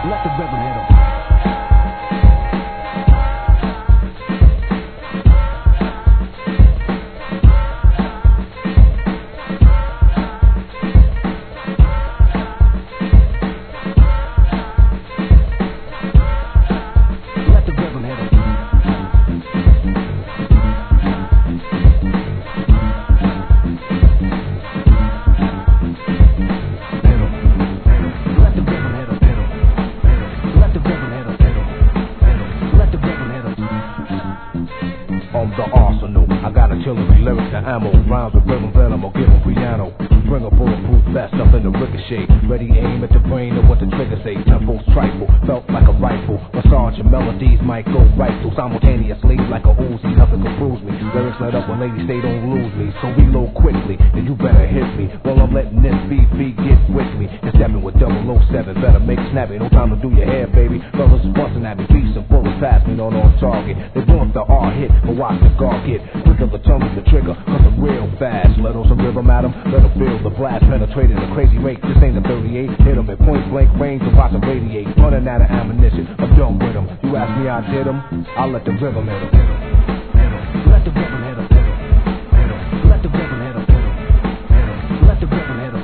Let the rhythm hit 'em. Let the rhythm hit 'em. On the arsenal, I got artillery, lyrics and ammo, rhymes with rhythm, venom, or give 'em piano. Bring a bulletproof vest, nothing to ricochet. Ready aim at the brain of what the trigger say. Tempos trifle, felt like a rifle. Massage your melodies might go right through simultaneously like a Uzi. Nothing can bruise me. Lyrics let up when ladies say don't lose me. So reload quickly, and you better hit me. Well, I'm letting this beat get with me. And stepping with 007, better make it snappy. No time to do your hair, baby. Brothers busting at me, beats and bullets past me, not on target. They want the R hit, but watch the guard get quicker the tongue of the trigger, cause I'm real fast. Let on some rhythm at 'em, let 'em feel the blast penetrating a crazy rate. This ain't a 38, hit 'em at point blank range and watch 'em radiate. Running out of ammunition, I'm done with 'em. You ask me, I did 'em, I'll let the rhythm hit 'em. Let the rhythm hit 'em. Let the rhythm hit 'em. Let the rhythm hit 'em.